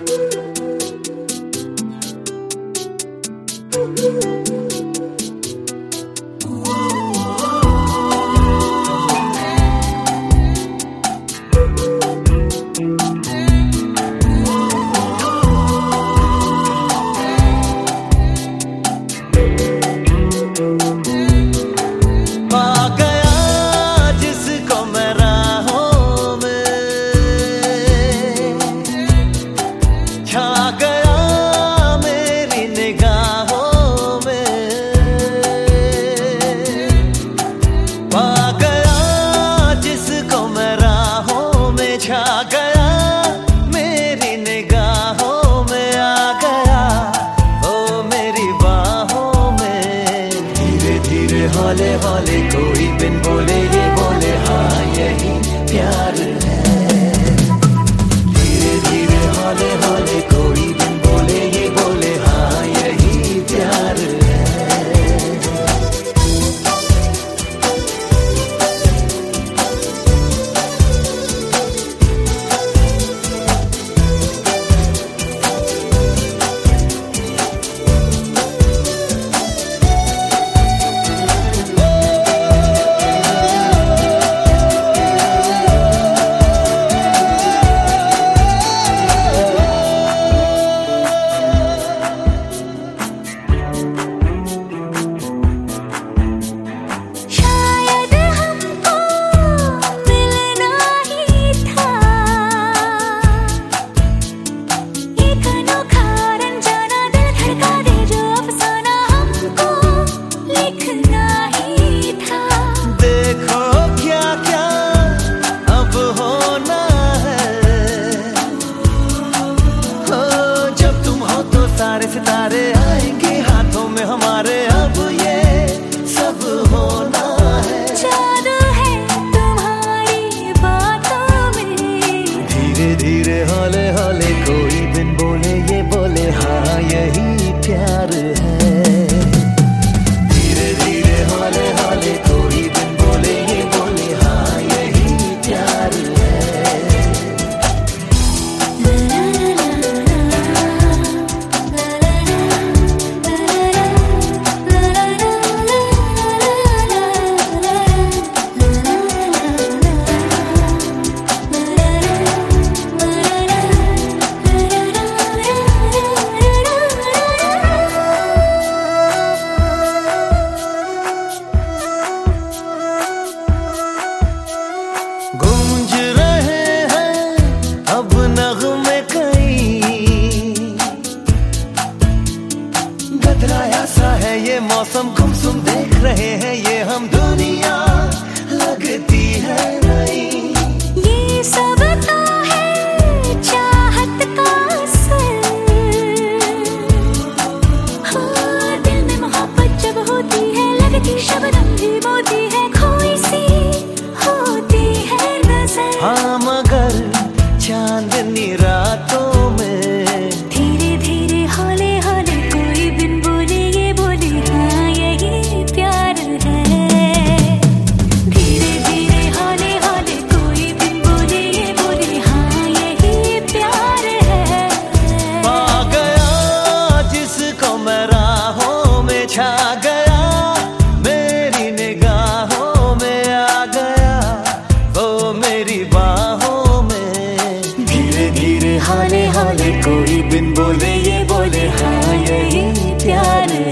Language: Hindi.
हौले हौले कोई बिन बोले ये बोले हाँ यही प्यार है। धीरे धीरे हौले हौले कोई बिन बोले ये बोले हाँ यही प्यार है। सारे सितारे आएंगे हाथों में हमारे, अब ये सब होना है। जादू है तुम्हारी बातों में। धीरे धीरे हौले हौले कोई बिन बोले ये बोले हाँ यही प्यार है। धीरे धीरे हौले हौले कोई बिन बोले ये बोले हाँ यही प्यार है। गूंज रहे हैं अब नगमे कई, गदराया सा है ये मौसम गुमसुम देख रहे हैं ये हम, दुनिया लगती है नई। ये सब तो है चाहत का असर। हाँ, दिल में मोहब्बत जब होती है लगती शबनम भी मोती है, खोई सी होती है नजर। हाँ मगर चांदनी रातों में धीरे धीरे हौले हौले कोई बिन बोले ये बोले हाँ यही प्यार है। धीरे धीरे हौले हौले कोई बिन बोले ये बोले हाँ यही प्यार है। पा गया जिसको मैं राहों में, छा गया मेरी निगाहों में, आ गया वो मेरी बाहों में। धीरे धीरे हौले हौले कोई बिन बोले ये बोले हाँ यही प्यार है।